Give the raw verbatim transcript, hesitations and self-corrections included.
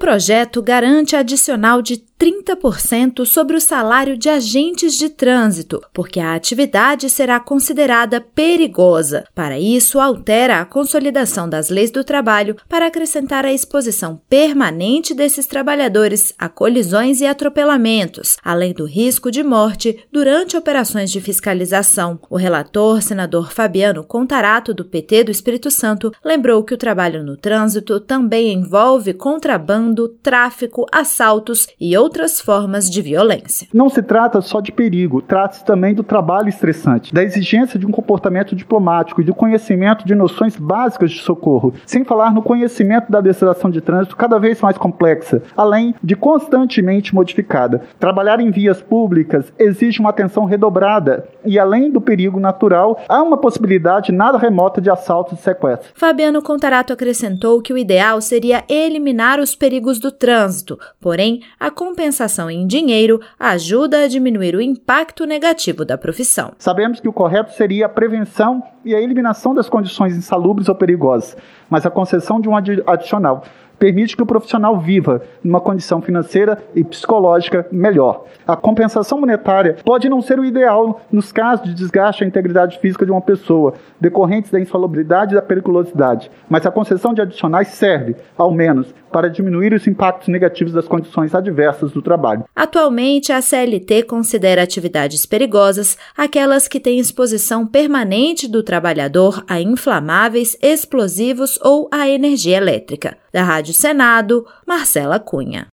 projeto garante adicional de trinta por cento sobre o salário de agentes de trânsito, porque a atividade será considerada perigosa. Para isso, altera a consolidação das leis do trabalho para acrescentar a exposição permanente desses trabalhadores a colisões e atropelamentos, além do risco de morte durante operações de fiscalização. O relator, senador Fabiano Contarato, do P T do Espírito Santo, lembrou que o trabalho no trânsito também envolve contrabando, tráfico, assaltos e outras formas de violência. Não se trata só de perigo, trata-se também do trabalho estressante, da exigência de um comportamento diplomático e do conhecimento de noções básicas de socorro, sem falar no conhecimento da legislação de trânsito cada vez mais complexa, além de constantemente modificada. Trabalhar em vias públicas exige uma atenção redobrada e, além do perigo natural, há uma possibilidade nada remota de assaltos e sequestros. Fabiano Contarato acrescentou que o ideal seria eliminar os perigos do trânsito, porém, a compensação em dinheiro ajuda a diminuir o impacto negativo da profissão. Sabemos que o correto seria a prevenção e a eliminação das condições insalubres ou perigosas, mas a concessão de um adicional permite que o profissional viva numa condição financeira e psicológica melhor. A compensação monetária pode não ser o ideal nos casos de desgaste à integridade física de uma pessoa, decorrentes da insalubridade e da periculosidade, mas a concessão de adicionais serve, ao menos, para diminuir os impactos negativos das condições adversas do trabalho. Atualmente, a C L T considera atividades perigosas aquelas que têm exposição permanente do trabalhador a inflamáveis, explosivos ou a energia elétrica. Da Rádio Senado, Marcela Cunha.